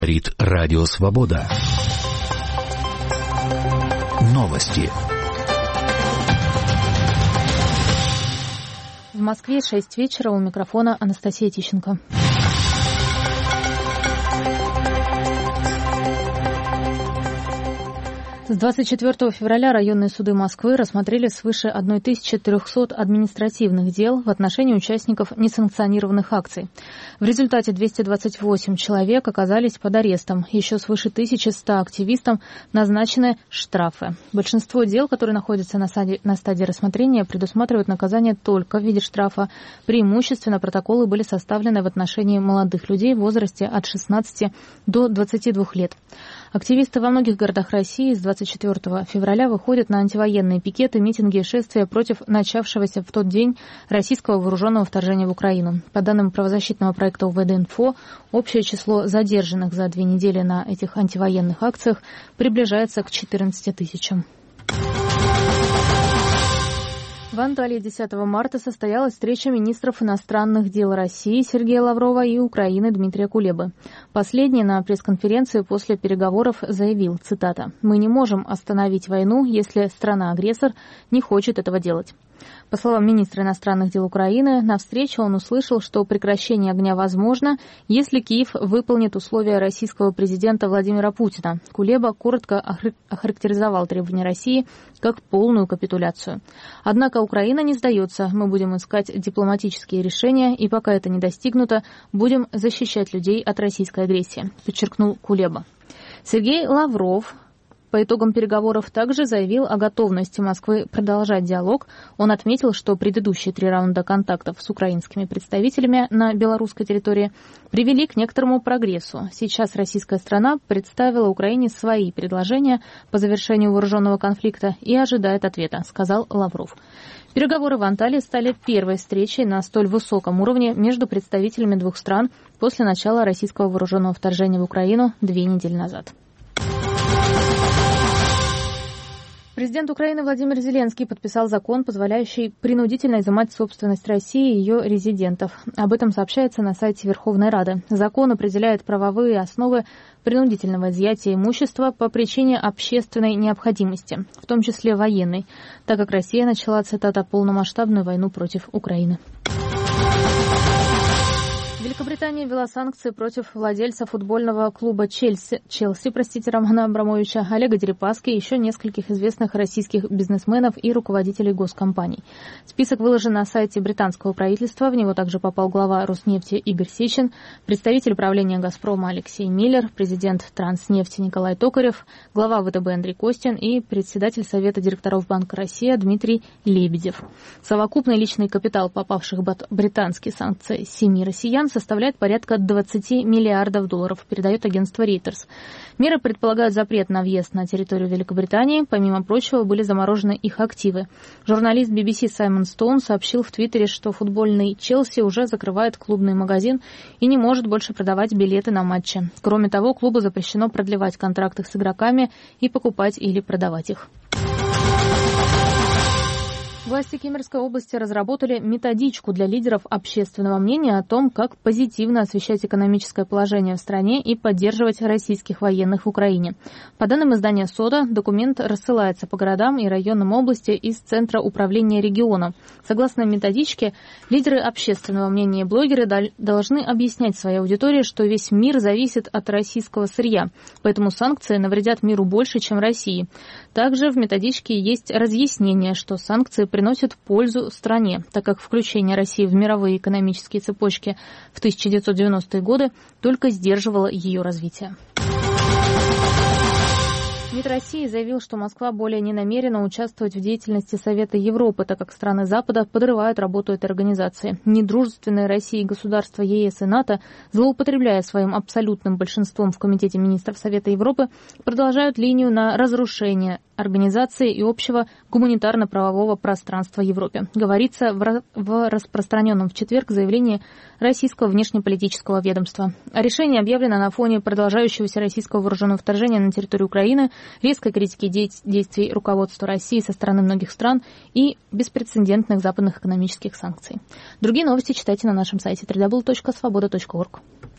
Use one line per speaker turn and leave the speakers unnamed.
Говорит Радио Свобода. Новости.
В Москве 6 вечера, у микрофона Анастасия Тищенко. С 24 февраля районные суды Москвы рассмотрели свыше 1300 административных дел в отношении участников несанкционированных акций. В результате 228 человек оказались под арестом. Еще свыше 1100 активистам назначены штрафы. Большинство дел, которые находятся на стадии рассмотрения, предусматривают наказание только в виде штрафа. Преимущественно протоколы были составлены в отношении молодых людей в возрасте от 16 до 22 лет. Активисты во многих городах России с 24 февраля выходят на антивоенные пикеты, митинги и шествия против начавшегося в тот день российского вооруженного вторжения в Украину. По данным правозащитного проекта УВД-Инфо, общее число задержанных за 2 недели на этих антивоенных акциях приближается к 14 тысячам. В Анталии 10 марта состоялась встреча министров иностранных дел России Сергея Лаврова и Украины Дмитрия Кулебы. Последний на пресс-конференции после переговоров заявил, цитата, «Мы не можем остановить войну, если страна-агрессор не хочет этого делать». По словам министра иностранных дел Украины, на встрече он услышал, что прекращение огня возможно, если Киев выполнит условия российского президента Владимира Путина. Кулеба коротко охарактеризовал требования России как полную капитуляцию. Однако Украина не сдается. Мы будем искать дипломатические решения, и пока это не достигнуто, будем защищать людей от российской агрессии, подчеркнул Кулеба. Сергей Лавров по итогам переговоров также заявил о готовности Москвы продолжать диалог. Он отметил, что предыдущие 3 раунда контактов с украинскими представителями на белорусской территории привели к некоторому прогрессу. Сейчас российская страна представила Украине свои предложения по завершению вооруженного конфликта и ожидает ответа, сказал Лавров. Переговоры в Анталии стали первой встречей на столь высоком уровне между представителями 2 стран после начала российского вооруженного вторжения в Украину 2 недели назад. Президент Украины Владимир Зеленский подписал закон, позволяющий принудительно изымать собственность России и ее резидентов. Об этом сообщается на сайте Верховной Рады. Закон определяет правовые основы принудительного изъятия имущества по причине общественной необходимости, в том числе военной, так как Россия начала, цитата, «полномасштабную войну против Украины». Великобритания ввела санкции против владельца футбольного клуба Челси, Романа Абрамовича, Олега Дерипаски и еще нескольких известных российских бизнесменов и руководителей госкомпаний. Список выложен на сайте британского правительства. В него также попал глава Роснефти Игорь Сечин, представитель правления «Газпрома» Алексей Миллер, президент Транснефти Николай Токарев, глава ВТБ Андрей Костин и председатель Совета директоров Банка России Дмитрий Лебедев. Совокупный личный капитал попавших под британские санкции 7 россиян составляет порядка 20 миллиардов долларов, передает агентство Reuters. Меры предполагают запрет на въезд на территорию Великобритании. Помимо прочего, были заморожены их активы. Журналист BBC Саймон Стоун сообщил в Твиттере, что футбольный Челси уже закрывает клубный магазин и не может больше продавать билеты на матчи. Кроме того, клубу запрещено продлевать контракты с игроками и покупать или продавать их. Власти Кемеровской области разработали методичку для лидеров общественного мнения о том, как позитивно освещать экономическое положение в стране и поддерживать российских военных в Украине. По данным издания «Сода», документ рассылается по городам и районам области из Центра управления региона. Согласно методичке, лидеры общественного мнения и блогеры должны объяснять своей аудитории, что весь мир зависит от российского сырья, поэтому санкции навредят миру больше, чем России. Также в методичке есть разъяснение, что санкции приносит пользу стране, так как включение России в мировые экономические цепочки в 1990-е годы только сдерживало ее развитие. МИД России заявил, что Москва более не намерена участвовать в деятельности Совета Европы, так как страны Запада подрывают работу этой организации. Недружественные России государства ЕС и НАТО, злоупотребляя своим абсолютным большинством в Комитете министров Совета Европы, продолжают линию на разрушение организации и общего гуманитарно-правового пространства в Европе. Говорится в распространенном в четверг заявлении российского внешнеполитического ведомства. Решение объявлено на фоне продолжающегося российского вооруженного вторжения на территорию Украины, резкой критики действий руководства России со стороны многих стран и беспрецедентных западных экономических санкций. Другие новости читайте на нашем сайте www.svoboda.org.